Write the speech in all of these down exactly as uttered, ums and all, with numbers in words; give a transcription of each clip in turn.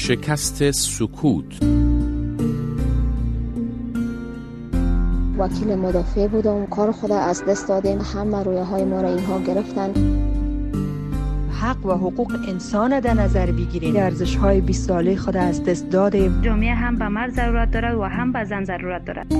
شکست سکوت. وکیل مدافع بودم، کار خود از دست دادیم، همه رویه های ما را اینها گرفتن. حق و حقوق انسان در نظر بگیرید. ارزش های بیست ساله خود از دست دادیم. جامعه هم به مرد ضرورت دارد و هم به زن ضرورت دارد.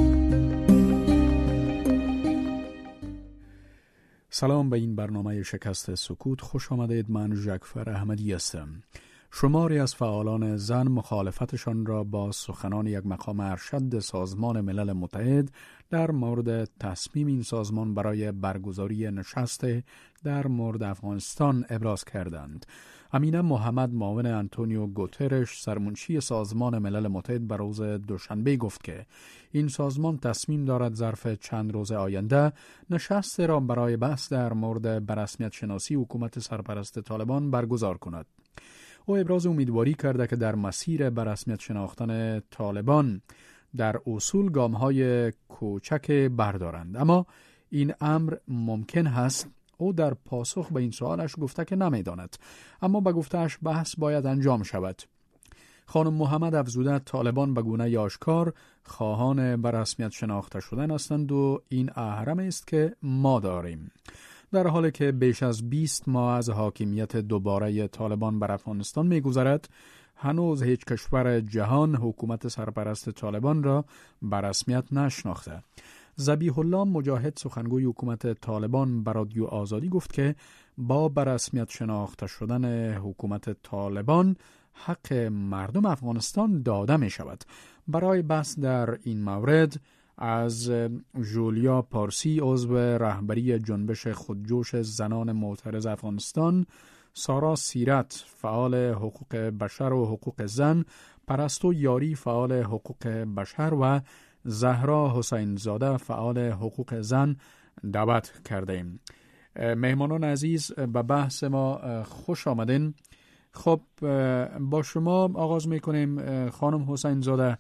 سلام به این برنامه شکست سکوت، خوش آمدید. من ژکفر احمدی هستم. شماری از فعالان زن مخالفتشان را با سخنان یک مقام ارشد سازمان ملل متحد در مورد تصمیم این سازمان برای برگزاری نشست در مورد افغانستان ابراز کردند. امینه محمد معاون آنتونیو گوترش سرمنشی سازمان ملل متحد بر روز دوشنبه گفت که این سازمان تصمیم دارد ظرف چند روز آینده نشست را برای بحث در مورد بررسمیت شناسی حکومت سرپرست طالبان برگزار کند. او ابراز امیدواری کرده که در مسیر بررسمیت شناختن طالبان در اصول گام‌های کوچک بردارند، اما این امر ممکن هست. او در پاسخ به این سوالش گفته که نمیداند، اما به گفتهش بحث باید انجام شود. خانم محمد افزوده طالبان به گونه آشکار خواهان بررسمیت شناخته شدن هستند و این اهرم است که ما داریم. در حالی که بیش از بیست ماه از حاکمیت دوباره طالبان بر افغانستان می‌گذرد، هنوز هیچ کشور جهان حکومت سرپرست طالبان را به رسمیت نشناخته. ذبیح الله مجاهد سخنگوی حکومت طالبان به رادیو آزادی گفت که با به رسمیت شناخته شدن حکومت طالبان حق مردم افغانستان داده می شود. برای بحث در این مورد از جولیا پارسی عضو رهبری جنبش خودجوش زنان معترض افغانستان، سارا سیرت فعال حقوق بشر و حقوق زن، پرستو یاری فعال حقوق بشر و زهرا حسین زاده فعال حقوق زن دعوت کردیم. مهمانان عزیز به بحث ما خوش آمدین. خب با شما آغاز میکنیم. خانم حسین زاده،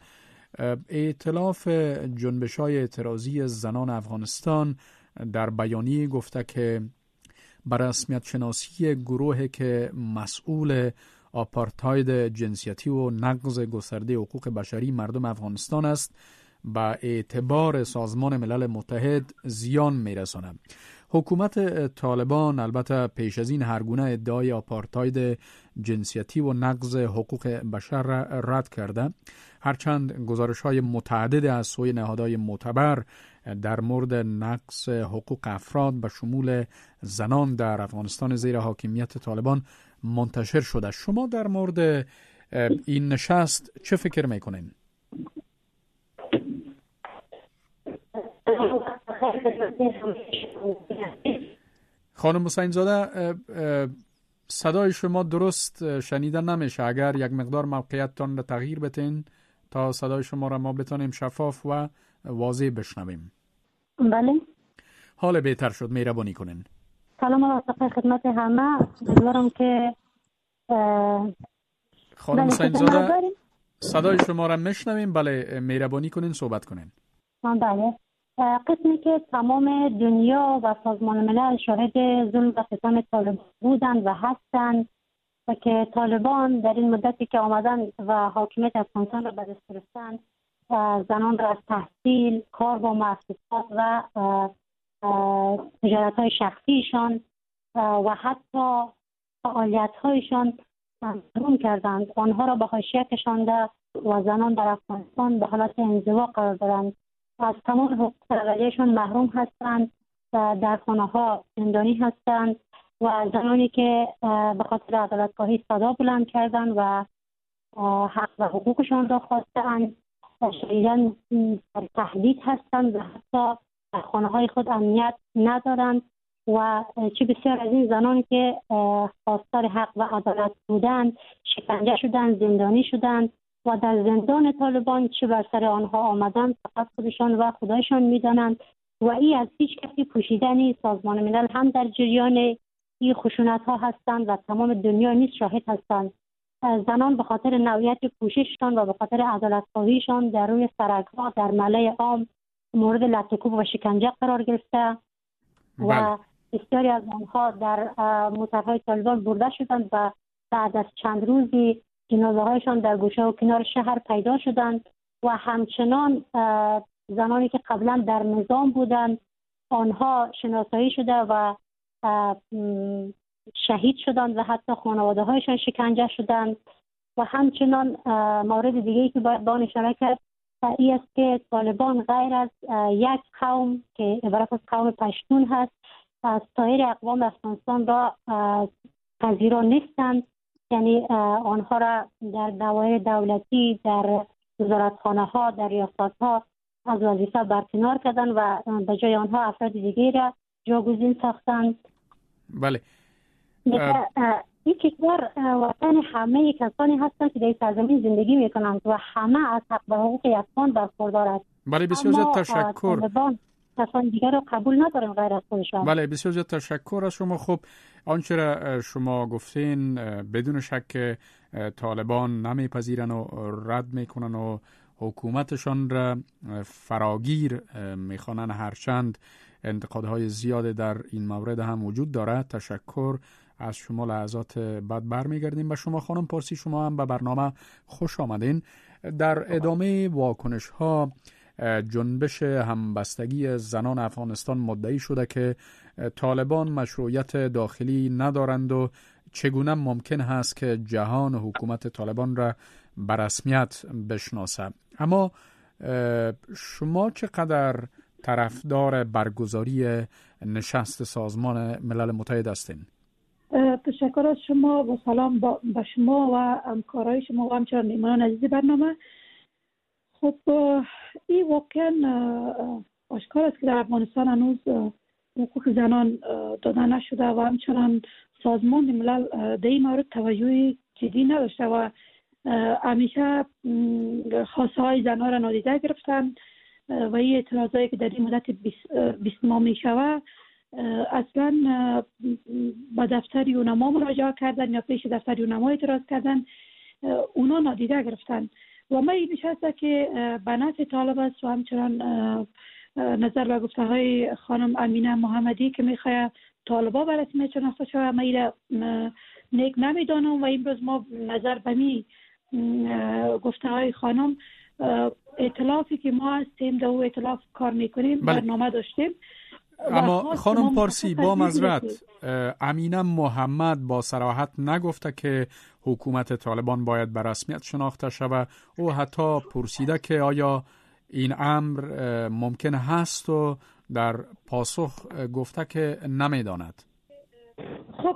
ائتلاف جنبش‌های اعتراضی زنان افغانستان در بیانیه گفته که بر رسمیت شناسی گروهی که مسئول آپارتاید جنسیتی و نقض گسترده حقوق بشری مردم افغانستان است به اعتبار سازمان ملل متحد زیان میرساند. حکومت طالبان البته پیش از این هر گونه ادعای آپارتاید جنسیتی و نقض حقوق بشر را رد کرده، هرچند گزارش‌های متعدد از سوی نهادهای معتبر در مورد نقض حقوق افراد به شمول زنان در افغانستان زیر حاکمیت طالبان منتشر شده. شما در مورد این نشست چه فکر میکنین؟ خانم حسین زاده، صدای شما درست شنیده نمیشه. اگر یک مقدار موقعیتتان را تغییر بتین تا صدای شما را ما بتانیم شفاف و واضح بشنویم. بله. حال بهتر شد، مهربانی کنین. سلام و خدمت همه. امیدوارم که خانم حسین زاده صدای شما را میشنویم. بله، مهربانی کنین صحبت کنین. بله. قسمی که تمام دنیا و سازمان ملل شاهد ظلم و ستم طالبان بودند و هستند و که طالبان در این مدتی که آمدن و حاکمیت افغانستان را به دست گرفتند، زنان را از تحصیل، کار با مؤسسات و تجارت‌های شخصیشان و حتی فعالیت‌هایشان محروم کردند. آنها را به حاشیه کشانده و زنان در افغانستان به حالت انزوا قرار دادند. از تمام حقوق اولیه‌شان محروم هستند، در خانه‌ها زندانی هستند و زنانی که به خاطر عدالت‌خواهی صدا بلند کردند و حق و حقوقشان را خواستند شدیداً تهدید هستند و حتی در خانه‌های خود امنیت ندارند و چه بسیار از این زنانی که خواستار حق و عدالت بودند شکنجه شدند، زندانی شدند و در زندان طالبان چه بر سر آنها آمدند فقط خودشان و خدایشان می‌دانند و این از هیچ کسی پوشیده نیست. سازمان ملل هم در جریان این خشونت‌ها هستند و تمام دنیا نیز شاهد هستند. زنان به خاطر نوعیت کوشششان و به خاطر عدالت‌خواهیشان در روی سرک‌ها در ملأ عام مورد لطم‌کوب و شکنجه قرار گرفته و بسیاری از آنها در موترهای طالبان برده شدند و بعد از چند روزی جنازه هایشان در گوشه و کنار شهر پیدا شدند و همچنان زنانی که قبلا در نظام بودند آنها شناسایی شده و شهید شدند و حتی خانواده هایشان شکنجه شدند. و همچنان مورد دیگه‌ای که باید با آن اشاره کرد این است که طالبان غیر از یک قوم که عبارت از قوم پشتون هست از سایر اقوام افغانستان را پذیرا نیستند، یعنی آنها را در دوایر دولتی، در وزارتخانه ها، در ریاست ها از وظیفه برکنار کردند و به جای آنها افراد دیگری را جاگزین ساختند. بله. این کشور وطن همه کسانی هستند که در سرزمین زندگی میکنند و همه از حق و حقوق یکسان برخوردار است. بله بسیار زیاد تشکر. کسان دیگر را قبول ندارن غیر از خودشان. بله بسیار زیاد تشکر از شما. خب آنچه را شما گفتین بدون شک طالبان نمیپذیرن و رد میکنن و حکومتشان را فراگیر میخوانن، هرچند انتقادهای زیاد در این مورد هم وجود دارد. تشکر از شما. لحظات بعد برمیگردیم به شما خانم پارسی. شما هم به برنامه خوش آمدین. در ادامه واکنش ها جنبش همبستگی زنان افغانستان مدعی شده که طالبان مشروعیت داخلی ندارند و چگونه ممکن هست که جهان حکومت طالبان را به رسمیت بشناسه. اما شما چقدر طرفدار برگزاری نشست سازمان ملل متحد هستین؟ تشکر از شما و سلام با شما و همکارای شما و همچنان میهمانان عزیز برنامه. خب این واقعا آشکار است که در افغانستان هنوز حقوق زنان داده نشده و همچنان سازمان ملل در این مورد توجه جدی نداشته و همیشه خواسته های زنان را نادیده گرفتن و این اعتراضایی که در این مدت بیست ماه می شود اصلا با دفتر یونما مراجعه کردن یا پیش دفتر یونما اعتراض کردن، اونا نادیده گرفتن و ما این نشسته که به نفع طالب است و همچنان نظر به گفته های خانم امینه محمدی که میخواه طالبا به رسمیت شناخته شود ما این نیک نمیدانم و امروز ما نظر به می گفته های خانم ائتلافی که ما هستیم در او ائتلاف کار میکنیم برنامه داشتیم. اما خانم پارسی با معذرت امینه محمد با صراحت نگفته که حکومت طالبان باید به رسمیت شناخته شود. او حتی پرسیده که آیا این امر ممکن هست و در پاسخ گفته که نمیداند. خب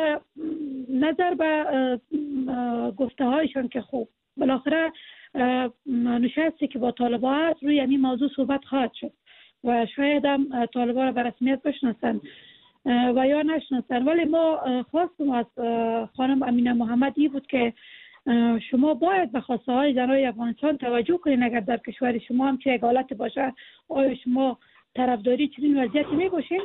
نظر به گفته هایشان که خب بالاخره نشستی که با طالبان هست روی این موضوع صحبت خواهد شد و شاید هم طالبان را به رسمیت بشناسن و یا نشناسن، ولی ما خواستم از خانم امینه محمدی بود که شما باید به خواسته های زنای افغانستان توجه کنید. اگر در کشور شما هم چه حالت باشه آیا شما طرفداری چنین وضعیتی میباشین؟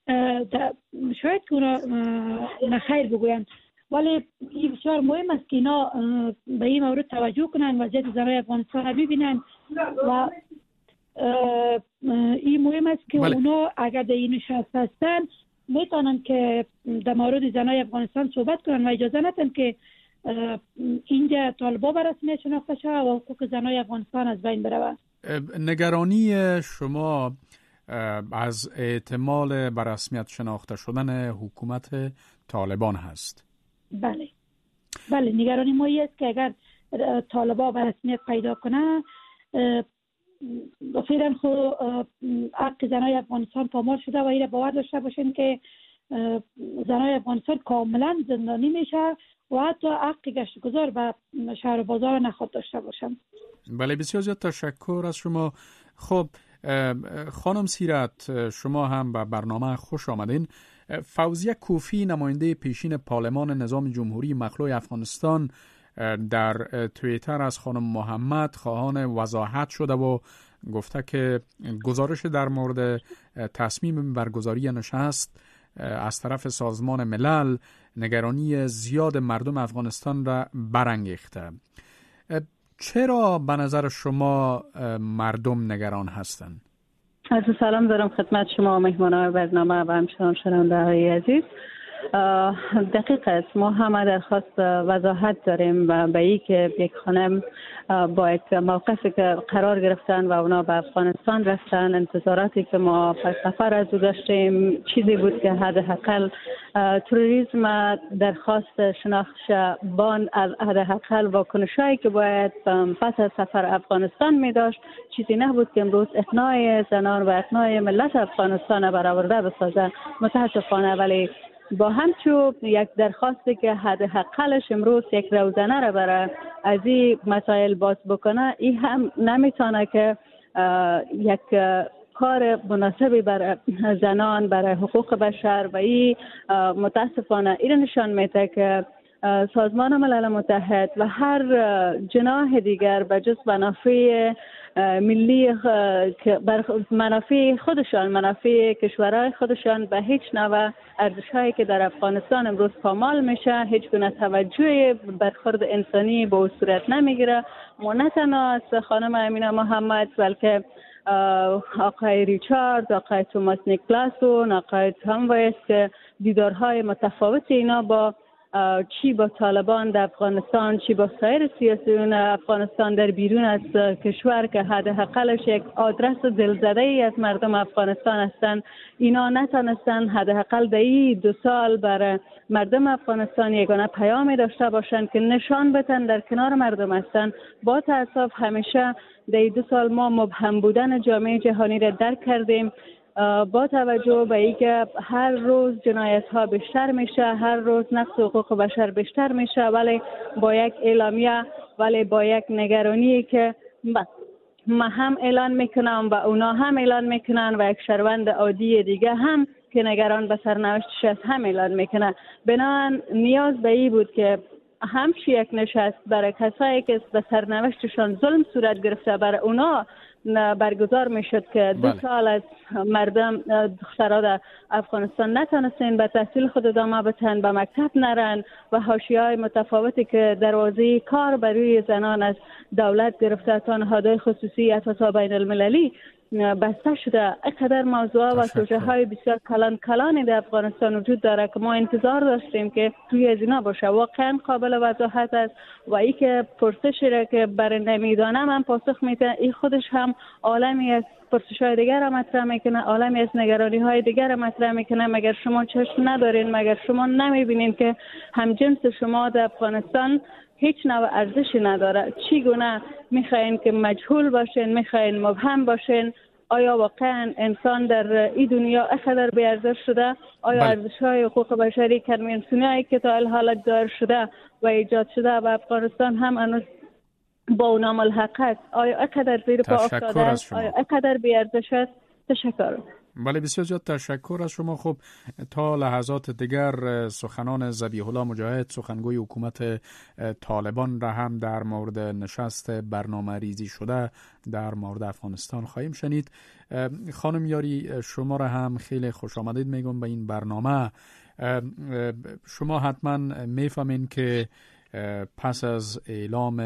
شاید که اونا نخیر بگوین، ولی این بسیار مهم است که اینا به این مورد توجه کنن، وضعیت زنای افغانستان را ببینن و این مهم است که بله. اونا اگر در این نشست هستن میتونن که در مورد زنای افغانستان صحبت کنن و اجازه ندن که اینجا طالبا به رسمیت شناخته شود و حقوق زنای افغانستان از بین برود. نگرانی شما از احتمال به رسمیت شناخته شدن حکومت طالبان هست؟ بله بله نگرانی ما است که اگر طالبا به رسمیت پیدا کنه فعلا خو حق زنای افغانستان پامال شده و این باور داشته باشین که زنای افغانستان کاملا زندانی میشه و حتی حق گشت گذار به شهر و بازار نخواد داشته باشن. بله بسیار زیاد تشکر از شما. خب خانم سیرت شما هم به برنامه خوش آمدین. فوزیه کوفی نماینده پیشین پارلمان نظام جمهوری مخلوع افغانستان در توییتر از خانم محمد خواهان وضاحت شده و گفته که گزارش در مورد تصمیم برگزاری نشست از طرف سازمان ملل نگرانی زیاد مردم افغانستان را برانگیخته. چرا به نظر شما مردم نگران هستند؟ عرض سلام دارم خدمت شما و مهمانان برنامه و همچنان شنونده های عزیز. دقیق است. ما هم درخواست وضاحت داریم و به این که یک خانم با یک موقفی که قرار گرفتن و اونا به افغانستان رفتن، انتظاراتی که ما پس سفر از او داشتیم چیزی بود که حداقل تروریسم درخواست شناختش بان از حداقل واکنشایی که باید پس از سفر افغانستان می داشت چیزی نبود که امروز اقناع زنان و اقناع ملت افغانستان برآورده بسازه. متاسفانه ولی با همچون یک درخواستی که حداقلش امروز یک روزنه را برای از این مسائل باز بکنه، این هم نمیتونه که یک کار مناسبی برای زنان، برای حقوق بشر و این متاسفانه این نشان میده که سازمان ملل متحد و هر جناح دیگر به جز منافع ملی که بر منافع خودشان، منافع کشورهای خودشان به هیچ نوع ارزش‌هایی که در افغانستان امروز پامال میشه هیچ گونه توجه برخورد انسانی به او صورت نمیگیره. ما نه تنها از خانم امینه محمد بلکه آقای ریچارد، آقای توماس نیکلاسون، آقای تام وایس که دیدارهای متفاوت اینا با چی با طالبان در افغانستان، چی با سایر سیاسیون افغانستان در بیرون از کشور که حداقلش یک آدرس دلزده ای از مردم افغانستان هستند، اینا نتونستن حداقل در این دو سال برای مردم افغانستان یگانه پیامی داشته باشند که نشان بدن در کنار مردم هستند. با تأسف همیشه در این دو سال ما مبهم بودن جامعه جهانی را درک کردیم. با توجه به اینکه هر روز جنایت ها بیشتر میشه، هر روز نقض حقوق بشر بیشتر میشه، ولی با یک اعلامیه، ولی با یک نگرانی که ما هم اعلان میکنم و اونا هم اعلان میکنن و یک شهروند عادی دیگه هم که نگران به سرنوشتش است هم اعلان میکنه. بنابراین نیاز به این بود که همش یک نشست برای کسایی که به سرنوشتشان ظلم صورت گرفته برای اونا برگزار میشد که دو بله. سال از مردم دخترها در افغانستان نتونستن به تحصیل خود ادامه بدن، به مکتب نرن و حاشیه‌های متفاوتی که دروازه کار برای زنان از دولت گرفته تا نهادهای خصوصی اساسا بین المللی بسته شده. اینقدر موضوع و سوژه های بسیار کلان کلانی در افغانستان وجود داره که ما انتظار داشتیم که توی از اینا باشه. واقعا قابل وضاحت است و ای که پرسشی را که برای نمیدانه من پاسخ میده، این خودش هم عالمی از پرسش های دیگر را مطرح میکنه، عالمی از نگرانی های دیگر را مطرح میکنه. مگر شما چشم ندارین؟ مگر شما نمیبینین که همجنس شما در افغانستان هیچ نوع ارزشی نداره؟ چی گونه میخواین که مجهول باشین، میخواین مبهم باشین؟ آیا واقعا انسان در این دنیا اقدر بی ارزش شده؟ آیا ارزش‌های حقوق بشری کنوانسیونی که تا الحال دایر شده و ایجاد شده و افغانستان هم هنوز با اونا ملحق است، آیا اقدر زیر پا افتاده است؟ آیا اقدر بی ارزش است؟ تشکر. بله بسیار زیاد تشکر از شما. خب تا لحظات دیگر سخنان ذبیح الله مجاهد سخنگوی حکومت طالبان را هم در مورد نشست برنامه ریزی شده در مورد افغانستان خواهیم شنید. خانم یاری شما را هم خیلی خوش آمدید میگم به این برنامه. شما حتما میفهمین که پس از اعلام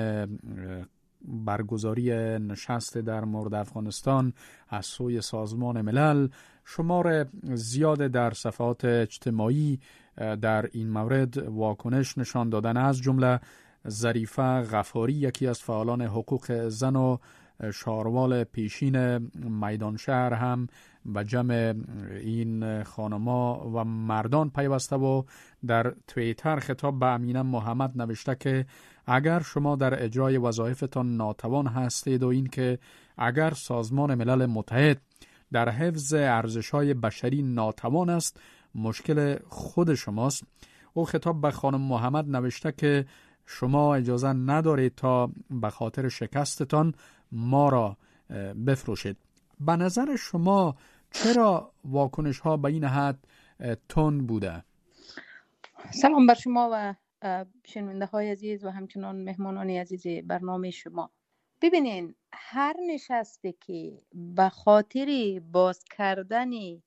برگزاری نشست در مورد افغانستان از سوی سازمان ملل شمار زیاد در صفحات اجتماعی در این مورد واکنش نشان دادن، از جمله ظریفه غفاری یکی از فعالان حقوق زن و شاروال پیشین میدان شهر هم به جمع این خانما و مردان پیوسته و در توییتر خطاب به امینه محمد نوشته که اگر شما در اجرای وظایفتان ناتوان هستید و این که اگر سازمان ملل متحد در حفظ ارزش‌های بشری ناتوان است، مشکل خود شماست. او خطاب به خانم محمد نوشته که شما اجازه ندارید تا به خاطر شکستتان ما را بفروشید. به نظر شما چرا واکنش ها به این حد تند بوده؟ سلام بر شما و شنونده های عزیز و همچنان مهمانان عزیز برنامه شما. ببینین، هر نشستی که به خاطر باز کردن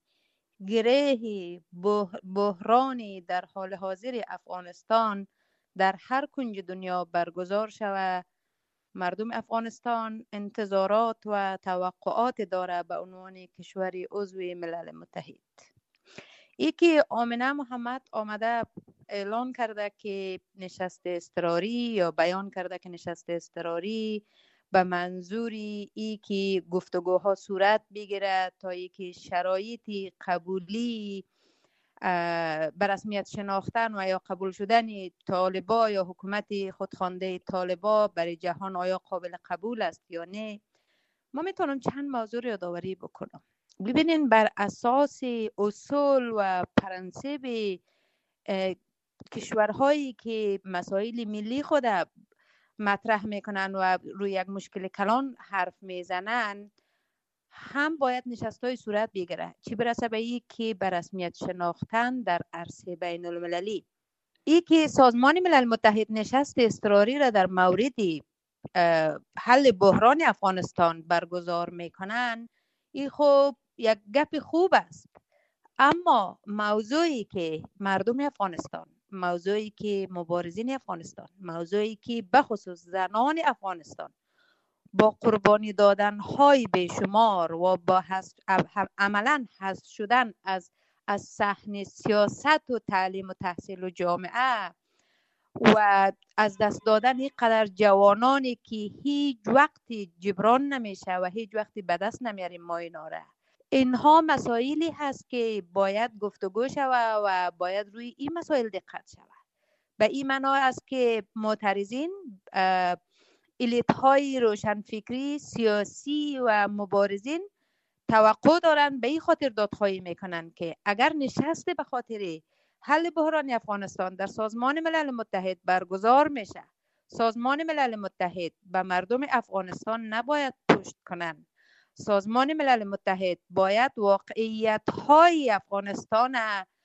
گره بحرانی در حال حاضر افغانستان در هر کنج دنیا برگزار شود، مردم افغانستان انتظارات و توقعات داره به عنوان کشوری عضو ملل متحد. ای که آمنه محمد آمده اعلان کرده که نشست اضطراری یا بیان کرده که نشست اضطراری به منظوری ای که گفتگوها صورت بگیره تا ای که شرایط قبولی به رسمیت شناختن و یا قبول شدن طالبا یا حکومت خودخوانده طالبا برای جهان آیا قابل قبول است یا نه. ما میتونم چند موضوع رو یادآوری بکنم. ببینین بر اساس اصول و پرنسپ کشورهایی که مسائل ملی خود مطرح میکنن و روی یک مشکل کلان حرف میزنن هم باید نشست‌های صورت بگیره، چی برسه به این که به رسمیت شناختن در عرصه بین المللی. ای که سازمان ملل متحد نشست اضطراری را در مورد حل بحران افغانستان برگزار میکنن، این خب یک گپ خوب است، اما موضوعی که مردم افغانستان، موضوعی که مبارزین افغانستان، موضوعی که بخصوص زنان افغانستان با قربانی دادن های بیشمار و با حذف عملا حذف شدن از از صحنه سیاست و تعلیم و تحصیل و جامعه و از دست دادن این قدر جوانانی که هیچ وقتی جبران نمیشه و هیچ وقتی به دست نمیاریم ما اینا را، اینها مسائلی هست که باید گفتگو شود و باید روی این مسائل دقت شود. به این معنا است که معترضین الیت های روشنفکری سیاسی و مبارزین توقع دارن به این خاطر دادخواهی میکنن که اگر نشست به خاطر حل بحران افغانستان در سازمان ملل متحد برگزار میشه، سازمان ملل متحد به مردم افغانستان نباید پشت کنن. سازمان ملل متحد باید واقعیت های افغانستان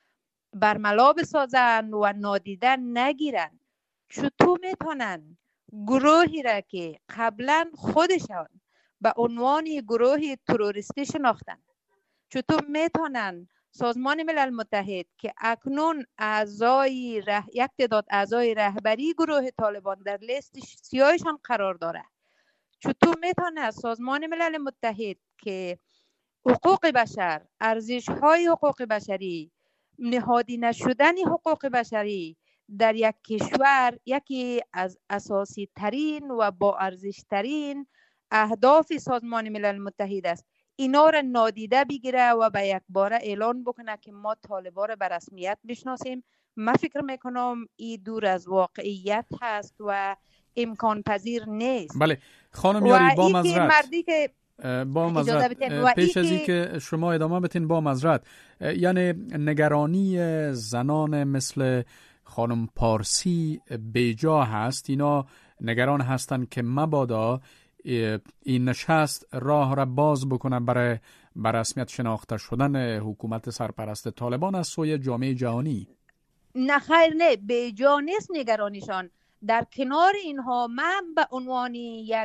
برملا بسازن و نادیده نگیرن. چطور میتونن گروهی را که قبلا خودشان به عنوان گروه تروریستی شناختن، چطور میتونن سازمان ملل متحد که اکنون اعضای ره... یک تعداد اعضای رهبری گروه طالبان در لیست سیاهشان قرار داره، چطور میتونه سازمان ملل متحد که حقوق بشر، ارزش‌های حقوق بشری، نهادی نشدن حقوق بشری در یک کشور یکی از اساسی ترین و با ارزش ترین اهداف سازمان ملل متحد است، اینا را نادیده بگیره و به یک باره اعلان بکنه که ما طالبان را به رسمیت بشناسیم؟ من فکر میکنم این دور از واقعیت هست و امکان پذیر نیست. بله خانم یاری، با مزرعت که با مزرعت پیش از این که شما ادامه بتین، با مزرعت یعنی نگرانی زنان مثل خانم پارسی بیجا هست، اینا نگران هستند که مبادا این نشست راه را باز بکنه برای بر رسمیت شناخته شدن حکومت سرپرست طالبان از سوی جامعه جهانی. نه خیر، نه بیجا نیست نگرانیشان. در کنار اینها من به عنوان یک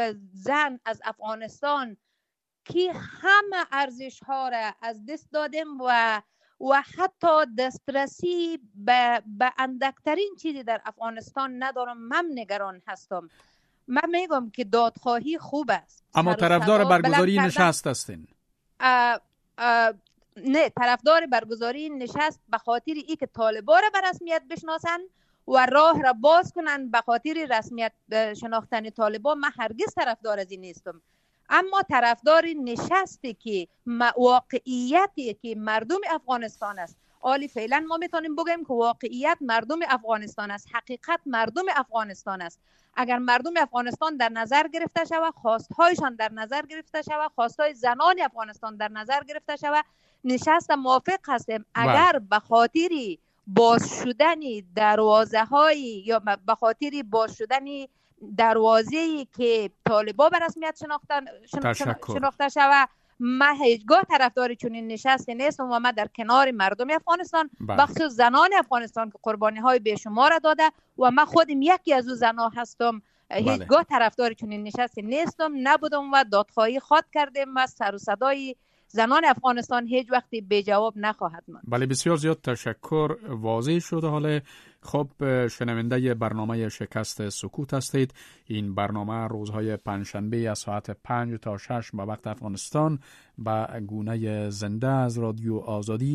زن از افغانستان که همه ارزش ها را از دست دادم و و حتی دسترسی به, به اندکترین چیزی در افغانستان ندارم، من نگران هستم. من میگم که دادخواهی خوب است، اما طرفدار برگزاری نشست هستین؟ اه اه نه، طرفدار برگزاری نشست به خاطر ای که طالبان را به رسمیت بشناسن و راه را باز کنن به خاطر رسمیت شناختن طالبان. من هرگز طرفدار از این نیستم، اما طرفدار نشستی که واقعیتی که مردم افغانستان است. عالی فعلا ما میتونیم بگیم که واقعیت مردم افغانستان است، حقیقت مردم افغانستان است. اگر مردم افغانستان در نظر گرفته شود، خواستهایشان در نظر گرفته شود، خواستهای زنان افغانستان در نظر گرفته شود، نشست موافق هستیم. اگر به خاطر باز شدن دروازه هایی یا به خاطر باز شدن دروازه‌ای که طالبان به رسمیت شناختن شناخته شود، من هیچگاه طرفدار چنین نشستی نیستم و من در کنار مردم افغانستان، بخصوص زنان افغانستان که قربانی های بیشمار داده و من خودم یکی از او زنها هستم، هیچگاه طرفدار چنین نشستی نیستم، نبودم و دادخواهی خواد کردم و سر و صدای زنان افغانستان هیچ وقتی بی جواب نخواهد ماند. بله بسیار زیاد تشکر، واضح شده. حالا خب شنونده برنامه شکست سکوت هستید. این برنامه روزهای پنجشنبه از ساعت پنج تا شش به وقت افغانستان به گونه زنده از رادیو آزادی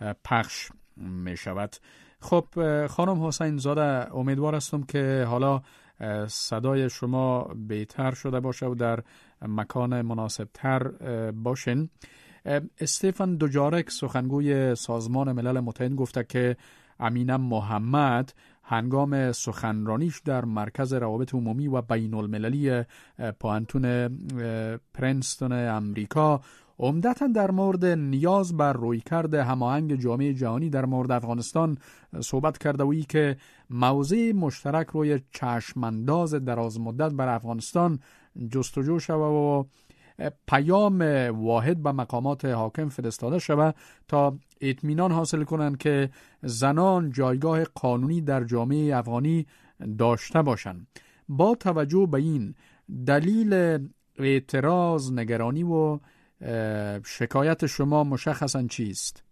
پخش می شود. خب خانم حسین زاده، امیدوار هستم که حالا صدای شما بهتر شده باشه و در مکان مناسب تر باشین. استفان دوجارک سخنگوی سازمان ملل متحد گفته که امینه محمد هنگام سخنرانیش در مرکز روابط عمومی و بین المللی پوانتون پرنستون امریکا عمدتاً در مورد نیاز بر رویکرد هماهنگ جامعه جهانی در مورد افغانستان صحبت کرده و ای که موضع مشترک روی چشمانداز دراز مدت بر افغانستان جستجو شود و پیام واحد به مقامات حاکم فرستاده شود تا اطمینان حاصل کنند که زنان جایگاه قانونی در جامعه افغانی داشته باشند. با توجه به این دلیل اعتراض، نگرانی و شکایت شما مشخصاً چیست؟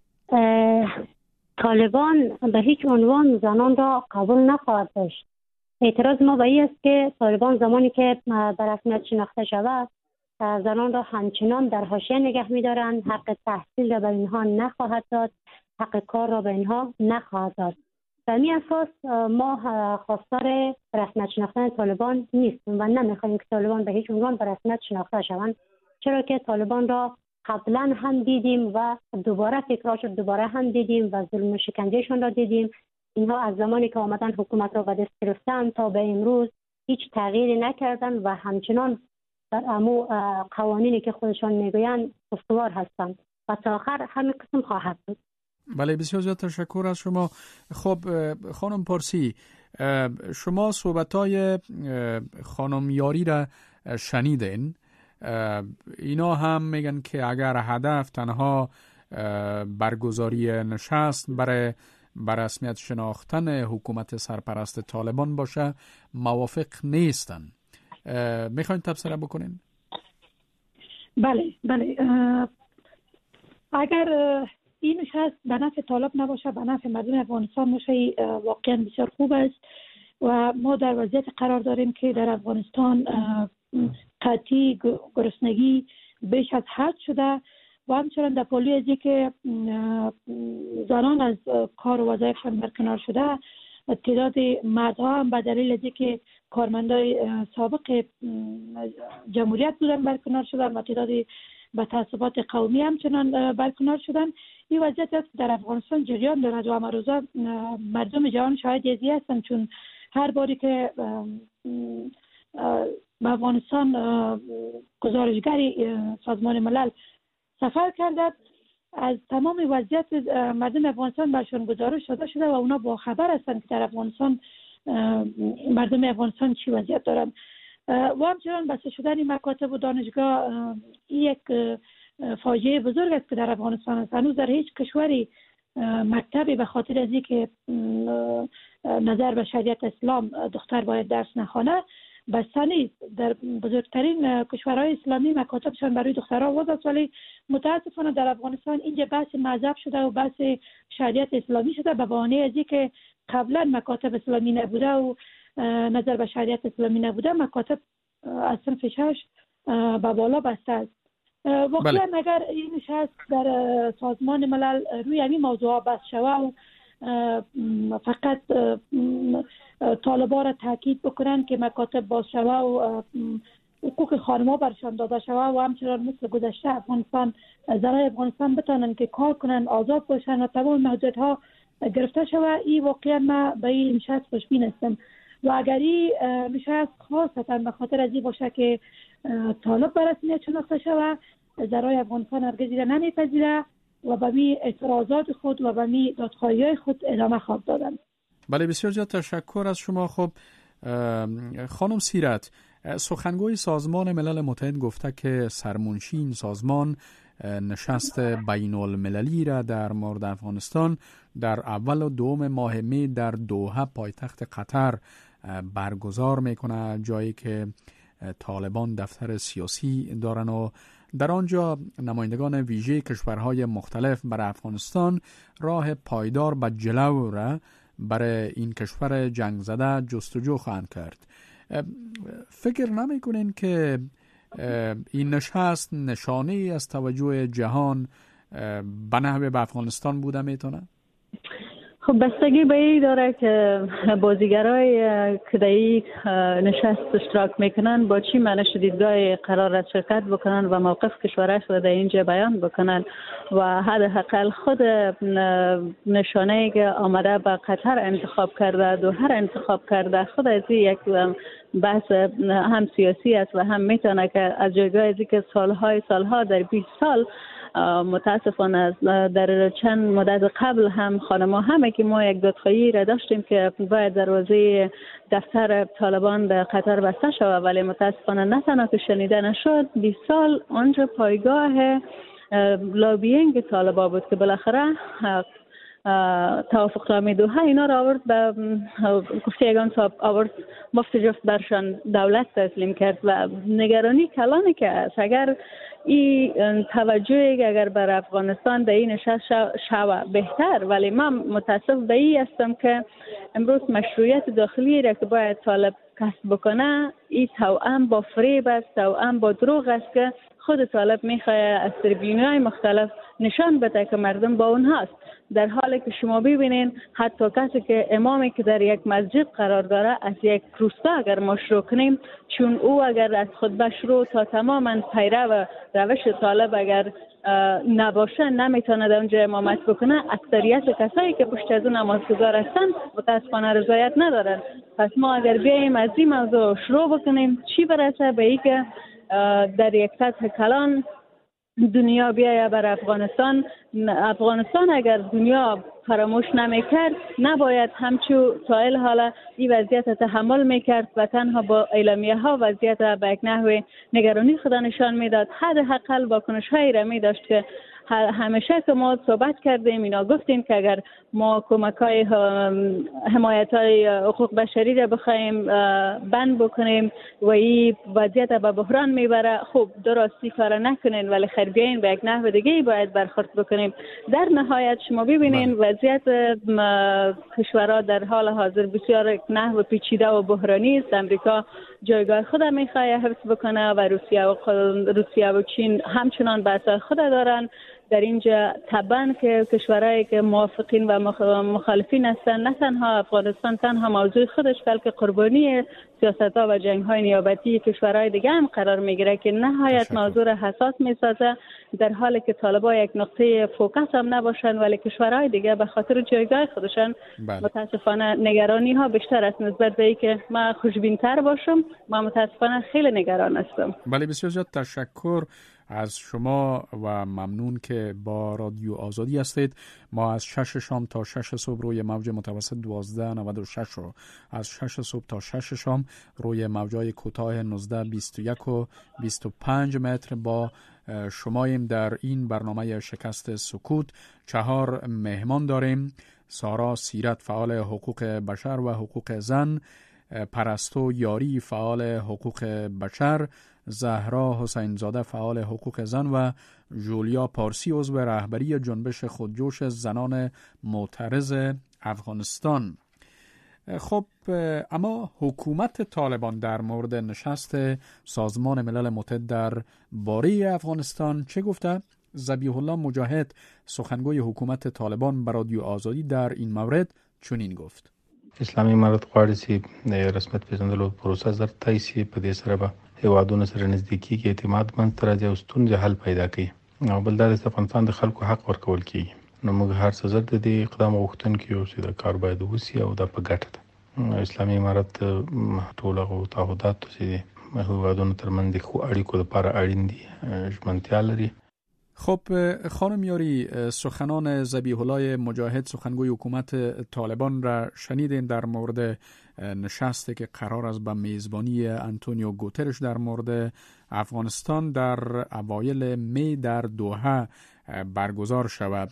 طالبان به هیچ عنوان زنان را قبول نخواهد داشت. اعتراض ما به این است که طالبان زمانی که به رسمیت شناخته شود زنان را همچنان در حاشیه نگه می‌دارند، حق تحصیل را به اینها نخواهد داد، حق کار را به اینها نخواهد داد. به این اساس ما خواستار رسمیت شناختن طالبان نیستیم و نمی‌خواهیم که طالبان به هیچ عنوان به رسمیت شناخته شوند، چرا که طالبان را قبلا هم دیدیم و دوباره تکرار شد، دوباره هم دیدیم و ظلم و شکنجهشون را دیدیم. اینها از زمانی که آمدن حکومت را به دست گرفتن تا به امروز هیچ تغییری نکردن و همچنان در امو قوانینی که خودشان میگویند استوار هستند و تا آخر همین قسم خواهد بود. بله، بسیار زیاد تشکر از شما. خب خانم پارسی، شما صحبت‌های خانم یاری را شنیدین. اینا هم میگن که اگر هدف تنها برگزاری نشست برای بر رسمیت شناختن حکومت سرپرست طالبان باشه موافق نیستن. میخواین تبصره بکنین؟ بله بله، اگر این نشست به نفع طالب نباشه، به نفع مردم افغانستان باشه، واقعا بسیار خوب است و ما در وضعیت قرار داریم که در افغانستان قحطی، گرسنگی بیش از حد شده و همچنان در پالی از که زنان از کار و وظایفشان برکنار شده، تعداد مردها هم به دلیل از که کارمندای سابق جمهوریت بودن برکنار شدن و تعداد به تعصبات قومی همچنان برکنار شدن. این وضعیت است در افغانستان جریان دارد و امروزه مردم جهان شاهد ازی هستند، چون هر باری که به افغانستان گزارشگری سازمان ملل سفر کرده، از تمام وضعیت مردم افغانستان برشان گزارش داده شده و اونا با خبر هستند که در افغانستان مردم افغانستان چی وضعیت دارند. و همچنان بسته شدن مکاتب و دانشگاه یک فاجعه بزرگ است که در افغانستان است. هنوز در هیچ کشوری مکتبی به خاطر از اینکه نظر به شریعت اسلام دختر باید درس نخوانه بسته نیست. در بزرگترین کشورهای اسلامی مکاتبشان برای دخترها باز است، ولی متاسفانه در افغانستان اینجا بحث مذهب شده و بحث شریعت اسلامی شده به بهانه از اینکه قبلا مکاتب اسلامی نبوده و نظر به شریعت اسلامی نبوده، مکاتب از صنف شش به بالا بسته است. واقعا بله. اگر این نشست در سازمان ملل روی همین موضوع بحث شود و فقط طالبان را تاکید بکنن که مکاتب باز شود و حقوق خانم‌ها برشان داده شود و همچنان مثل گذشته افغانستان زنان افغانستان بتانن که کار کنن، آزاد باشن و تمام محدودیت‌ها گرفته شود، این واقعا ما به این نشست خوشبین هستم. و اگر این نشست خاصتا به خاطر از این باشه که طالب به رسمیت شناخته شود، زنان افغانستان هرگز را نمیپذیره و به می اعتراضات خود و به می دادخواهی‌های خود ادامه خواهد دادن. بله، بسیار زیاد تشکر از شما. خب خانم سیرت، سخنگوی سازمان ملل متحد گفته که سرمنشی این سازمان نشست بین المللی را در مورد افغانستان در اول و دوم ماه می در دوحه پایتخت قطر برگزار میکنه، جایی که طالبان دفتر سیاسی دارن و در آنجا نمایندگان ویژه کشورهای مختلف برای افغانستان راه پایدار به جلو را برای این کشور جنگ زده جستجو خواهند کرد. فکر نمی کنین که این نشست نشانه از توجه جهان به نحوه به افغانستان بوده میتونه؟ خب بستگی به این داره که بازیگرای که در این نشست اشتراک میکنن با چی معنیش دیدگاه قرار است شرکت بکنن و موقف کشورش رو در اینجا بیان بکنن و حداقل خود نشانه که آمده به قطر انتخاب کرده دو هر انتخاب کرده خود از یک بحث هم سیاسی است و هم میتونه که از جایگاه ازی که سالهای سالها در بیست سال متاسفانه در چند مدت قبل هم خانما همه که ما یک دادخواهی را داشتیم که باید دروازه دفتر طالبان در قطر بسته شود ولی متاسفانه نه تنها که شنیده نشد بیست سال آنجا پایگاه لابینگ طالبان بود که بالاخره توافقنامه دوحه اینا را آورد به گفته یگان صاحب آورد مفت جفت برشان دولت تسلیم کرد و نگرانی کلانه که است اگر این توجهی که اگر بر افغانستان در این نشست شوه بهتر ولی من متاسف به این هستم که امروز مشروعیت داخلی را که باید طالب کسب بکنه این توأم با فریب است توأم با دروغ است که خود طالب میخواد از تریبیون‌های مختلف نشان بده که مردم با اونهاست در حالی که شما ببینین حتی کسی که امامی که در یک مسجد قرار داره از یک روستا اگر ما شروع کنیم چون او اگر از خطبه شروع تا تماما پیرو و روش طالب اگر نباشه نمیتونه در اونجا امامت بکنه اکثریت کسایی که پشت از اون نمازگزار هستن متاسفانه رضایت ندارن پس ما اگر بیاییم از این موضوع شروع بکنیم چی برسه به ای که در یک سطح کلان دنیا بیایه بر افغانستان افغانستان اگر دنیا فراموش نمیکرد نباید همچو سائل حالا این وضعیت تحمل میکرد و تنها با اعلامیه ها وضعیت به یک نحو نگرانی خود نشان میداد حداقل واکنش هایی را میداشت که همیشه که ما صحبت کردیم اینا گفتیم که اگر ما کمک های حمایت های حقوق بشری را بخوایم بند بکنیم و این وضعیت به بحران میبره خب درستی کار نکنین ولی خیر بیاین به یک نحو دیگه باید برخورد بکنیم در نهایت شما ببینین وضعیت کشورها در حال حاضر بسیار نحو پیچیده و بحرانی است امریکا جایگاه خود میخواد حفظ بکنه و روسیه و روسیه و چین همچنان بحث خود دارن در اینجا طبعا که کشورهایی که موافقین و مخالفین هستن نه تنها افغانستان تنها موضوع خودش بلکه قربانی سیاست‌ها و جنگ‌های نیابتی کشورهای دیگه هم قرار میگیره که نهایت موضوع حساس میسازه در حالی که طالبان یک نقطه فوکس هم نباشن ولی کشورهای دیگه به خاطر جایگاه خودشان بله. متاسفانه نگرانی ها بیشتر است نسبت به اینکه من خوشبین‌تر باشم ما متاسفانه خیلی نگران هستم. بله بسیار زیاد تشکر از شما و ممنون که با رادیو آزادی هستید. ما از شش شام تا شش صبح روی موج متوسط دوازده نود و شش رو از شش صبح تا شش شام روی موجای کوتاه نوزده بیست و یک و بیست و پنج متر با شماییم. در این برنامه شکست سکوت چهار مهمان داریم: سارا سیرت فعال حقوق بشر و حقوق زن، پرستو یاری فعال حقوق بشر، زهرا حسین زاده فعال حقوق زن و جولیا پارسی عضو رهبری جنبش خودجوش زنان معترض افغانستان. خب اما حکومت طالبان در مورد نشست سازمان ملل متحد در باره افغانستان چه گفته؟ ذبیح الله مجاهد سخنگوی حکومت طالبان به رادیو آزادی در این مورد چنین گفت: اسلامي امارت غواړي چې د رسمیت پیژندلو پروسه زر تای شي په دې سره به هیوادونو سره نزدیکی کې اعتماد منځته راځي او ستونزې حل پیدا کوي او بل دا د افغانستان د خلکو حق ورکول کیږي نو موږ هر څه زر د دې اقدام غوښتونکي یو چې د کار باید وشي او دا په ګټه ده. اسلامي امارت ټول هغه تعهدات چې هیوادونو ترمنځ د ښو اړیکو لپاره اړین دي ژمنتیا لري. خب خانم یاری، سخنان ذبیح الله مجاهد سخنگوی حکومت طالبان را شنیدین در مورد نشستی که قرار است به میزبانی انتونیو گوترش در مورد افغانستان در اوایل می در دوحه برگزار شود.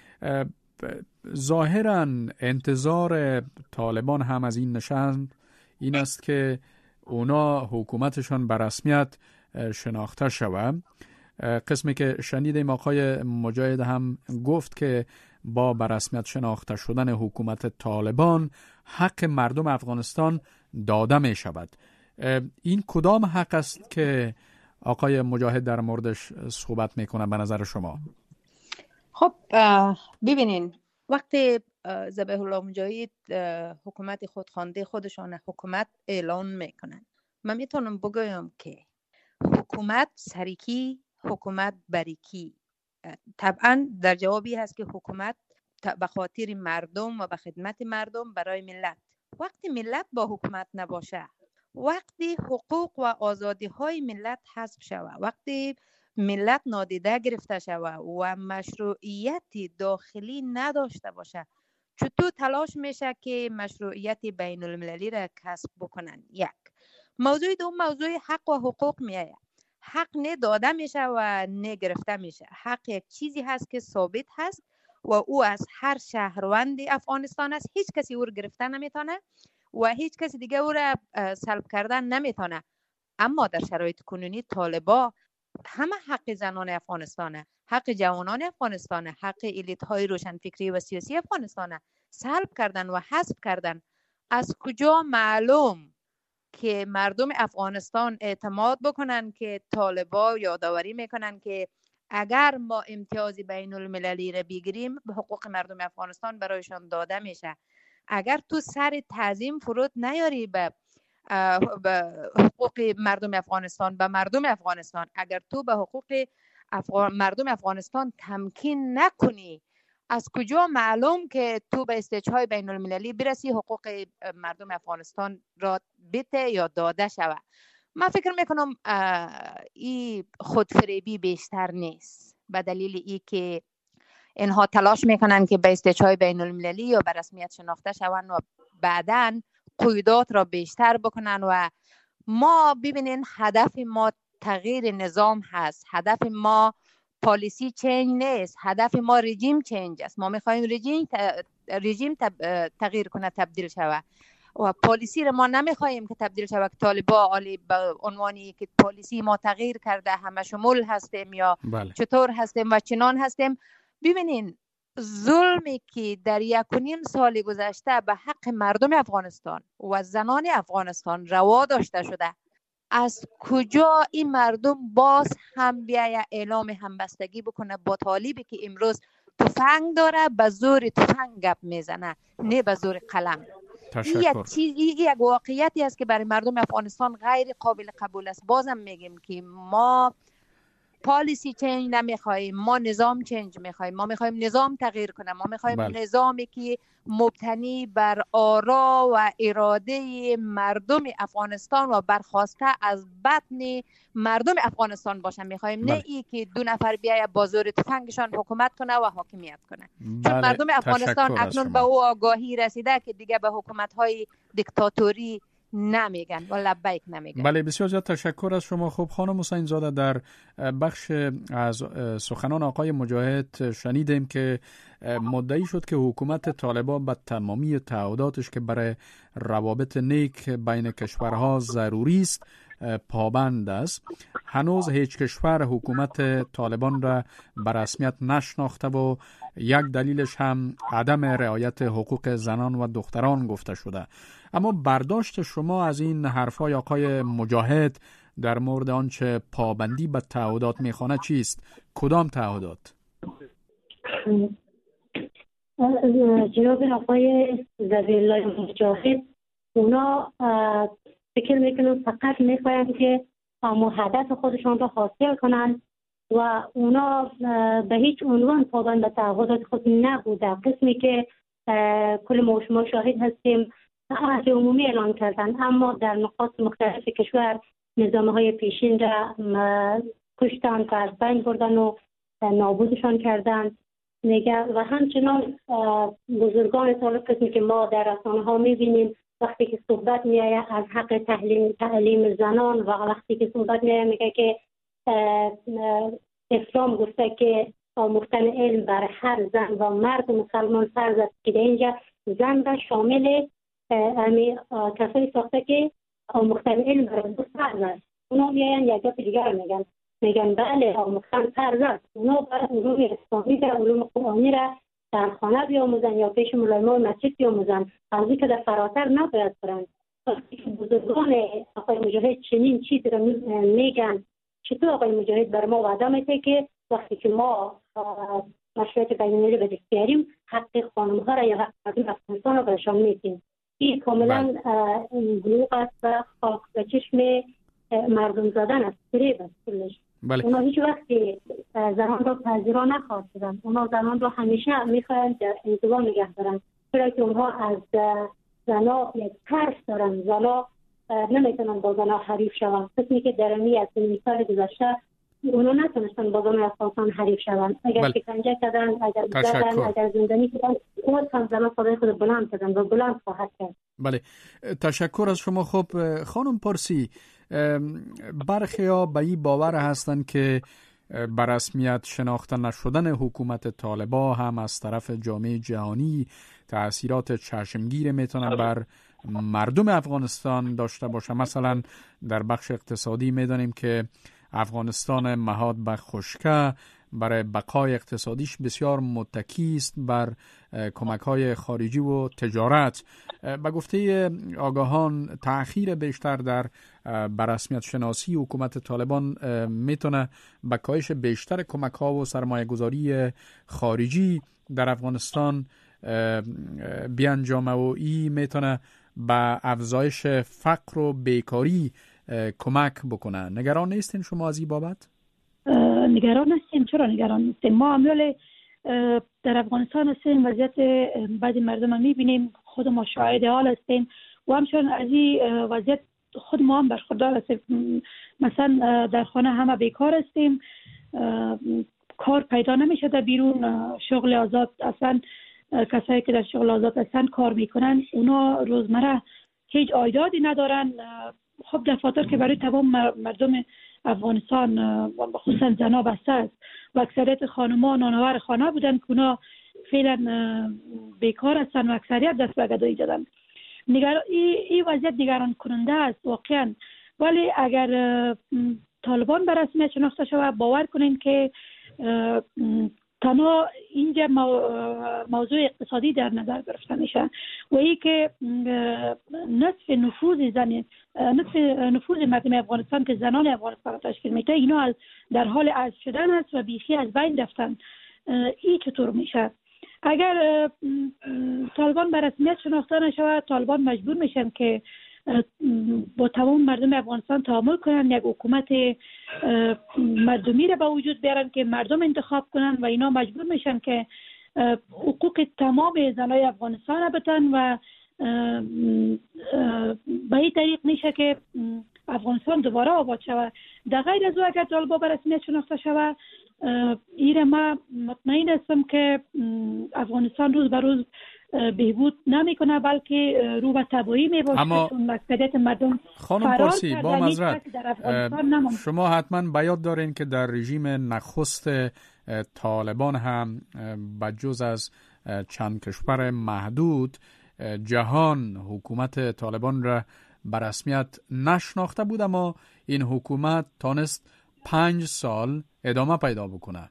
ظاهراً انتظار طالبان هم از این نشست این است که اونا حکومتشان به رسمیت شناخته شود. قسمی که شنیدیم آقای مجاهد هم گفت که با به رسمیت شناخته شدن حکومت طالبان حق مردم افغانستان داده می شود. این کدام حق است که آقای مجاهد در موردش صحبت می کنه به نظر شما؟ خب ببینین وقتی ذبیح الله مجاهد حکومت خودخوانده خودشان حکومت اعلان میکنن، من میتونم بگویم که حکومت سریکی، حکومت بریکی. طبعا در جوابی هست که حکومت به خاطر مردم و به خدمت مردم برای ملت. وقتی ملت با حکومت نباشه، وقتی حقوق و آزادی های ملت حذف شود، وقتی ملت نادیده گرفته شود و مشروعیت داخلی نداشته باشه، چطور تلاش میشه که مشروعیت بین المللی را کسب بکنن؟ یک موضوع دوم موضوع حق و حقوق میایه. حق نه داده میشه و نه گرفته میشه. حق یک چیزی هست که ثابت هست و او از هر شهروند افغانستان است. هیچ کسی او رو گرفته نمیتونه و هیچ کسی دیگه او را سلب کردن نمیتونه. اما در شرایط کنونی طالبا همه حق زنان افغانستانه، حق جوانان افغانستانه، حق الیت های روشنفکری و سیاسی افغانستانه سلب کردن و حذف کردن. از کجا معلوم که مردم افغانستان اعتماد بکنن که طالبا یادآوری میکنن که اگر ما امتیاز بین المللی را بگیریم به حقوق مردم افغانستان برایشان داده میشه. اگر تو سر تعظیم فرود نیاری به حقوق مردم افغانستان، به مردم افغانستان، اگر تو به حقوق افغان... مردم افغانستان تمکین نکنی، از کجا معلوم که تو به استیج‌های بین المللی برسی حقوق مردم افغانستان را بده یا داده شود؟ من فکر میکنم این خودفریبی بیشتر نیست، به دلیل ای که اینها تلاش میکنن که به استیج‌های بین المللی یا به رسمیت شناخته شوند و بعداً قیودات را بیشتر بکنن. و ما ببینین هدف ما تغییر نظام هست، هدف ما پالیسی چینج نیست، هدف ما رژیم چینج است. ما میخوایم رژیم رژیم تغییر کنه، تبدیل شود و پالیسی را ما نمیخوایم که تبدیل شود که طالبا عالی به عنوانی که پالیسی ما تغییر کرده همه شمول هستیم یا بله. چطور هستیم و چنان هستیم. ببینین ظلمی که در یک و نیم سال گذشته به حق مردم افغانستان و زنان افغانستان روا داشته شده، از کجا این مردم باز هم بیایه اعلام همبستگی بکنه با طالبی که امروز تفنگ داره، به زور تفنگ گپ میزنه نه به زور قلم. این یک چیز، این یک واقعیتی است که برای مردم افغانستان غیر قابل قبول است. بازم میگیم که ما پالیسی چنج نمیخوایم، ما نظام چنج میخوایم. ما میخوایم نظام تغییر کنه، ما میخوایم بله. نظامی که مبتنی بر آرا و اراده مردم افغانستان و برخواسته از بطن مردم افغانستان باشه. میخوایم بله. نه ای که دو نفر بیای با زور تفنگشان حکومت کنه و حاکمیت کنه. بله. چون مردم افغانستان اکنون به او آگاهی رسیده که دیگه به حکومت‌های دیکتاتوری نمیگن و لبیک نمیگن. بله بسیار زیاد تشکر از شما. خب خانم حسین زاده، در بخش از سخنان آقای مجاهد شنیدیم که مدعی شد که حکومت طالبان به تمامی تعهداتش که برای روابط نیک بین کشورها ضروری است پابند است. هنوز هیچ کشور حکومت طالبان را به رسمیت نشناخته و یک دلیلش هم عدم رعایت حقوق زنان و دختران گفته شده. اما برداشت شما از این حرفای آقای مجاهد در مورد آنچه پابندی به تعهدات میخوانه چیست؟ کدام تعهدات؟ جناب آقای ذبیح الله مجاهد اونا فکر میکنم فقط میخواین که هدف خودشان را حاصل کنند و اونا به هیچ عنوان پابند به تعهدات خود نبوده. قسمی که کل ما شما شاهد هستیم عهد عمومی اعلان کردن، اما در نقاط مختلف کشور نظامه های پیشین را کشتن و از بین بردن و نابودشان کردن نگه. و همچنان بزرگان طالب قسمی که ما در رسانه ها میبینیم وقتی که صحبت میآید از حق تعلیم تعلیم زنان و وقتی که صحبت میآید میگه که اسلام گفته که آموختن علم بر هر زن و مرد مسلمان فرض است، که در اینجا زن را شامل امی کسایی ساخته که آموختن علم بر دو فرض است. اونا میاین یک گپ دیگر میگن میگن بله آموختن فرض است، اونا باید علوم اسلامی و علوم قرآنی را در خانه بیاموزن یا پیش ملایمان مسجد بیاموزن، از اینکه در فراتر نباید برن. وقتی که بزرگان آقای مجاهد چنین چیزی را میگن، چطور آقای مجاهد بر ما وعده میده که وقتی که ما مشروعیت بین‌المللی به دست بیاریم، حق خانم‌ها را یا حق مردم افغانستان را بهشان میدیم. این کاملا دروغ است و خاک به چشم مردم زدن است، فریب است کلش. بله. اونا هیچ وقتی زنان را پذیرا نخواستند. اونا زنان را همیشه میخواهند در انزوا نگه دارن، چرا که اونها از زنا یک ترس دارن. زنا نمیتونن با زنا حریف شوند. قسمی که در امی از مثال گذشته اونا نتونستن با زنای افغانستان حریف شوند. اگر شکنجه کردن، اگر زدن، اگر زندانی کردن، خود هم زنا صدای خود بلند کردن و بلند خواهد کرد. بله، تشکر از شما. خب خانم پارسی، برخی ها به این باور هستند که بر رسمیت شناخته نشدن حکومت طالبان هم از طرف جامعه جهانی تأثیرات چشمگیر میتونه بر مردم افغانستان داشته باشه. مثلا در بخش اقتصادی میدانیم که افغانستان مهاد به خشکه برای بقای اقتصادیش بسیار متکی است بر کمک‌های خارجی و تجارت. به گفته آگاهان تأخیر بیشتر در بررسمیت شناسی حکومت طالبان میتونه به کاهش بیشتر کمک‌ها و سرمایه‌گذاری خارجی در افغانستان بیانجامه و این میتونه به افزایش فقر و بیکاری کمک بکنه. نگران نیستین شما از این بابت؟ نگران هستیم. چرا نگران نیستیم؟ ما عمل در افغانستان هستیم، وضعیت بعضی مردم هم میبینیم، خود ما شاهد حال هستیم و همچنان از این وضعیت خود ما هم برخوردار هستیم. مثلا در خانه همه بیکار هستیم، کار پیدا نمیشه در بیرون، شغل آزاد اصلا کسایی که در شغل آزاد هستن کار میکنن اونا روزمره هیچ عایداتی ندارن. خب دفاتر که برای تمام مردم افغانستان و خصوصا زنا بسته است و اکثریت خانم‌ها نانآور خانه بودن که اونا فعلا بیکار هستن و اکثریت دست به گدایی دادن. نگران این وضعیت نگران کننده است واقعا. ولی اگر طالبان به رسمیت شناخته شود، باور کنین که تنها اینجا موضوع اقتصادی در نظر گرفته میشه و ای که نصف نفوذ زن نصف نفوذ مردم افغانستان که زنان افغانستان تشکیل میده اینا در حال عزل شدن است و بیخی از بین رفتن. این چطور میشه؟ اگر طالبان به رسمیت شناخته نشود، طالبان مجبور میشن که با تمام مردم افغانستان تعامل کنن، یک حکومت مردمی را به وجود بیارن که مردم انتخاب کنن و اینا مجبور میشن که حقوق تمام زنای افغانستان را بدن و به این طریق میشه که افغانستان دوباره آباد شود. در غیر از او اگر طالبان به رسمیت شناخته شود، ایره ما مطمئن هستم که افغانستان روز به روز بهبود نمیکنه بلکه رو به تباهی میباشه. اما چون اکثریت مردم خانم پارسی با معذرت شما حتما به یاد دارین که در رژیم نخست طالبان هم بجز از چند کشور محدود جهان حکومت طالبان را به رسمیت نشناخته بود، اما این حکومت تانست پنج سال ادامه پیدا بکنه.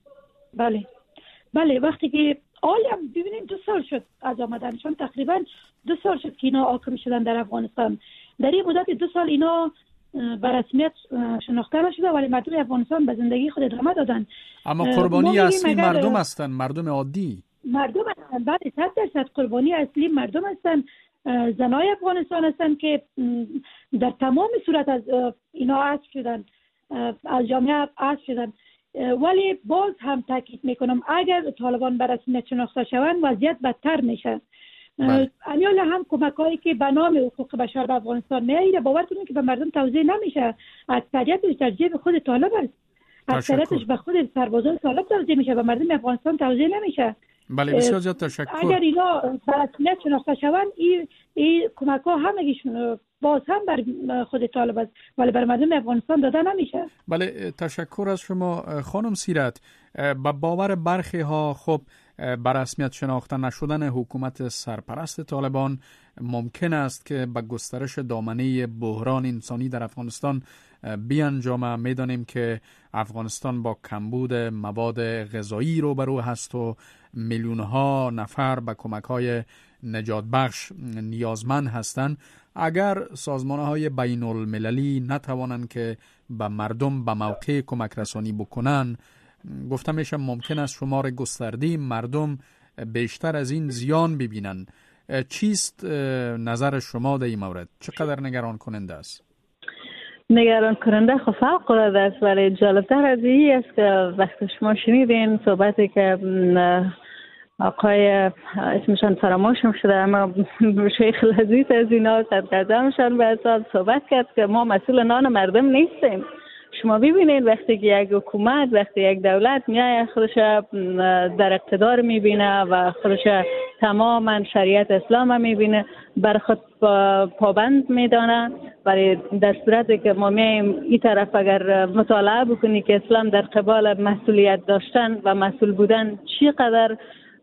بله بله وقتی که حالا ببینیم دو سال شد از آمدنشان، تقریبا دو سال شد که اینا حاکم شدن در افغانستان. در این مدت دو سال اینا به رسمیت شناخته نشده ولی مردم افغانستان به زندگی خود ادامه دادن. اما قربانی اصلی مردم هستن، مردم عادی. مردم هستن، بعد صد درصد قربانی اصلی مردم هستن، زنای افغانستان هستن که در تمام صورت از اینا عزل شدن، از جامعه عزل شدن. ولی باز هم تاکید میکنم اگر طالبان به رسمیت شناخته شوند وضعیت بدتر میشه. امیال هم کمک هایی که به نام حقوق بشر به افغانستان میایید باور کنید که به مردم توزیع نمیشه، اکثریتش در جیب خود طالب است، اکثریتش به خود سربازان طالب توزیع میشه، به مردم افغانستان توزیع نمیشه. بله بسیار زیاد تشکر. اگر اینا به رسمیت شناخته شوند این این کمک ها همگیشون باز هم بر خود طالب است ولی بر مردم افغانستان داده نمیشه. بله تشکر از شما خانم سیرت. با باور برخی ها خب بر رسمیت شناخته نشدن حکومت سرپرست طالبان ممکن است که به گسترش دامنه بحران انسانی در افغانستان بیانجامه. میدانیم که افغانستان با کمبود مواد غذایی روبرو هست و میلیون ها نفر به کمک های نجات بخش نیازمند هستند. اگر سازمان های بین المللی نتوانند که به مردم به موقع کمک رسانی بکنن، گفتم میشه ممکن است شمار گسترده مردم بیشتر از این زیان ببینن. چیست نظر شما در این مورد؟ چقدر نگران کننده است؟ نگران کننده خب فوق العاده است، ولی جالبتر از این است که وقتی شما شنیدین صحبتی که آقای اسمشان فراموشم شده اما شیخ لذیذ از اینا قدمشان به حساب صحبت کرد که ما مسئول نان مردم نیستیم. شما ببینید وقتی که یک حکومت، وقتی یک دولت میای خودش در اقتدار میبینه و خودش تماما شریعت اسلام میبینه، بر خود پابند میدانه، ولی در صورتی که ما میایم این طرف اگر مطالعه بکنی که اسلام در قبال مسئولیت داشتن و مسئول بودن چقدر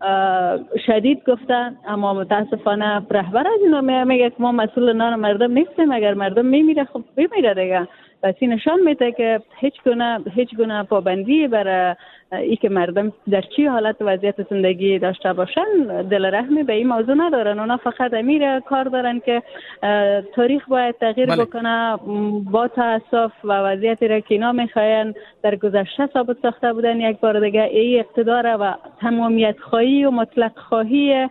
شدید گفته، اما متاسفانه رهبر از اینا میگه که ما مسئول نان مردم نیستیم، اگر مردم میمیره خب بمیره دیگه. پس این نشان میده که هیچ گونه هیچ گونه پابندی بر ای که مردم در چی حالت وضعیت زندگی داشته باشن دل رحمی به این موضوع ندارن. اونا فقط امیر کار دارن که تاریخ باید تغییر بله. بکنه. با تاسف و وضعیتی را که اینا میخواین در گذشته ثابت ساخته بودن یک بار دیگه ای اقتدار و تمامیت خواهی و مطلق خواهی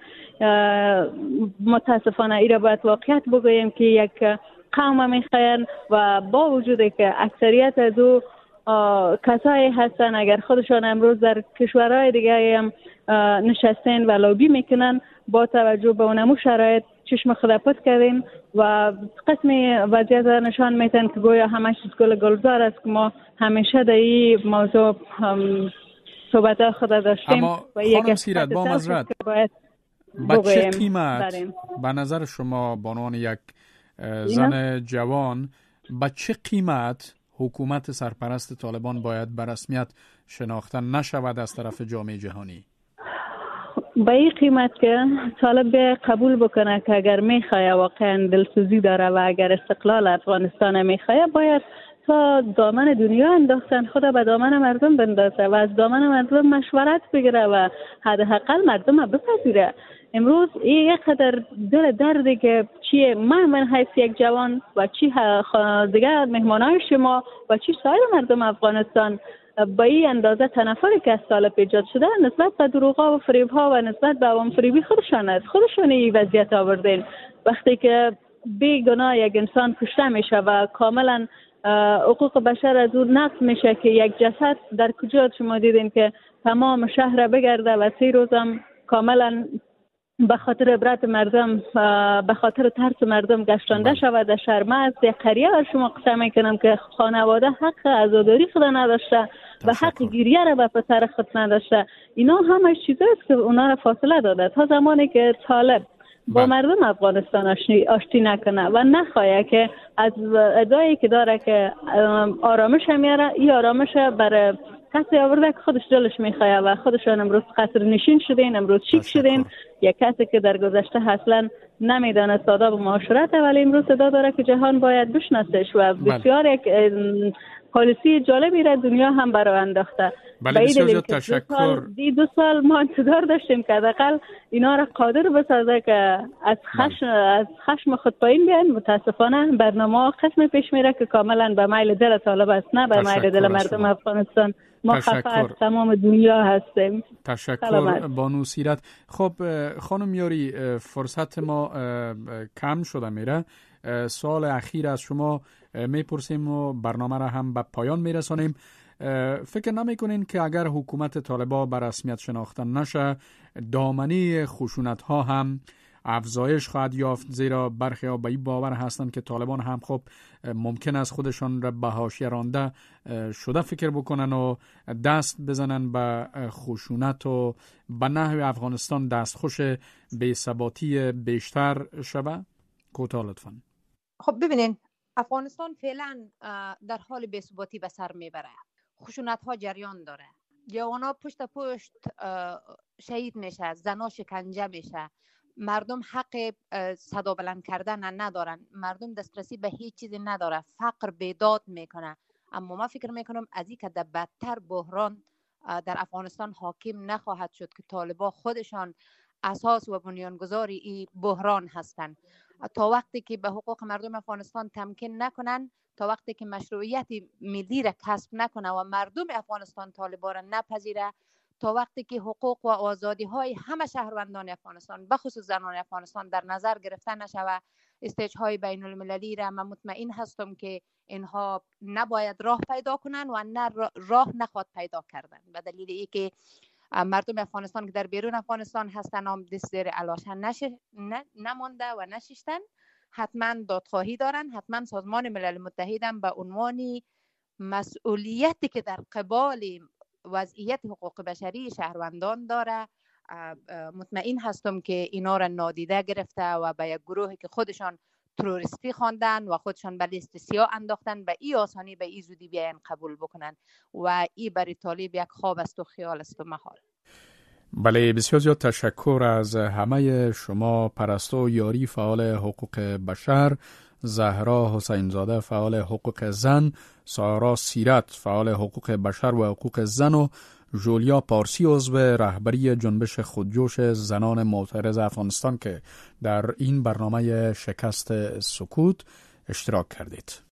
متاسفانه ای را باید واقعیت بگوییم که یک قوم میخواین و با وجودی که اکثریت از او کسایی هستن اگر خودشان امروز در کشورهای دیگه هم نشستین و لابی میکنن، با توجه به اونمو شرایط چشم خدا پت کردین و قسمی وضعیت نشان میتن که گویا همه چیز گل گلزار است که ما همیشه در این موضوع صحبت خدا داشتیم. اما خانم سیرت با مزرد با چه قیمت به نظر شما به عنوان یک زن جوان با چه قیمت حکومت سرپرست طالبان باید به رسمیت شناخته نشود از طرف جامعه جهانی؟ با این قیمت که طالب قبول بکنه که اگر میخواه واقعا دلسوزی داره و اگر استقلال افغانستان میخواه باید تا دامن دنیا انداختن خدا به دامن مردم بندازه و از دامن مردم مشورت بگیره و حداقل مردم بپذیره. امروز این یک قدر دل دردی که چیه من من حیث یک جوان و چی دیگه مهمانای شما و چی سایر مردم افغانستان با این اندازه تنفری که از طالب ایجاد شده نسبت به دروغا و فریبها و نسبت به عوام فریبی خودشان است. خودشان این وضعیت آوردین. وقتی که بیگناه یک انسان کشته میشه و کاملا حقوق بشر از اون نقض میشه که یک جسد در کجا شما دیدین که تمام شهر بگرده و سی روزم کاملا به خاطر عبرت مردم به خاطر ترس مردم گشتانده شود. در شرمه از قریه شما قسم میکنم که خانواده حق عزاداری خود نداشته و حق گیریه را به پسر خود نداشته. اینا همه چیزاست که اونا را فاصله داده تا زمانی که طالب با مردم افغانستان آشتی نکنه و نخواهی که از ادعایی که داره که آرامش میاره این آرامش برای کسی آورده که خودش دلش میخواه و خودشان امروز قصر نشین شدین، امروز چیک شدین. یک کسی که در گذشته اصلا نمیدانه آداب و معاشرت ولی امروز صدا داره که جهان باید بشناسش و بسیار یک پالیسی جالبی را دنیا هم برای انداخته. بله بسیار زیاد تشکر. دی دو سال ما انتظار داشتیم که حداقل اینا را قادر بسازه که از خشم از خشم خود پایین بیان. متاسفانه برنامه قسم پیش میره که کاملا به میل دل طالب است نه به میل دل مردم افغانستان. ما خفه از تمام دنیا هستیم. تشکر بانو سیرت. خب خانم یاری فرصت ما کم شده میره. سوال اخیر از شما میپرسیم و برنامه را هم به پایان میرسانیم. فکر نمی کنین که اگر حکومت طالبا به رسمیت شناخته نشه دامنه خشونت ها هم افزایش خواهد یافت، زیرا برخی ها به این باور هستند که طالبان هم خب ممکن است خودشان را به حاشیه رانده شده فکر بکنن و دست بزنن به خشونت و به نحو افغانستان دستخوش بی‌ثباتی بیشتر شود. کوتاه لطفاً. خب ببینین افغانستان فعلا در حال بی‌ثباتی به سر میبره. خشونت ها جریان داره. جوانا پشت پشت شهید میشه، زنا شکنجه میشه. مردم حق صدا بلند کردن ندارن. مردم دسترسی به هیچ چیزی نداره. فقر بیداد میکنه. اما ما فکر میکنم از این که در بدتر بحران در افغانستان حاکم نخواهد شد که طالبا خودشان اساس و بنیانگذاری این بحران هستند. تا وقتی که به حقوق مردم افغانستان تمکین نکنن، تا وقتی که مشروعیت ملی را کسب نکنه و مردم افغانستان طالبان را نپذیره، تا وقتی که حقوق و آزادی های همه شهروندان افغانستان به خصوص زنان افغانستان در نظر گرفته نشود، استیج های بین المللی را من مطمئن هستم که اینها نباید راه پیدا کنن و نه راه نخواد پیدا کردن، به دلیل اینکه مردم افغانستان که در بیرون افغانستان هستن هم دست زیر علاشن نشه نمانده و نشستن، حتما دادخواهی دارن، حتما سازمان ملل متحد هم به عنوان مسئولیتی که در قبال وضعیت حقوق بشری شهروندان داره، مطمئن هستم که اینا را نادیده گرفته و به یک گروهی که خودشان تروریستی خواندن و خودشان به لیست سیاه انداختن به این آسانی به این زودی بیاین قبول بکنن و این برای طالب یک خواب است و خیال است و محال. بله، بسیار زیاد تشکر از همه شما. پرستو یاری فعال حقوق بشر، زهرا حسین زاده فعال حقوق زن، سارا سیرت فعال حقوق بشر و حقوق زن و جولیا پارسی عضو رهبری جنبش خودجوش زنان معترض افغانستان که در این برنامه شکست سکوت اشتراک کردید.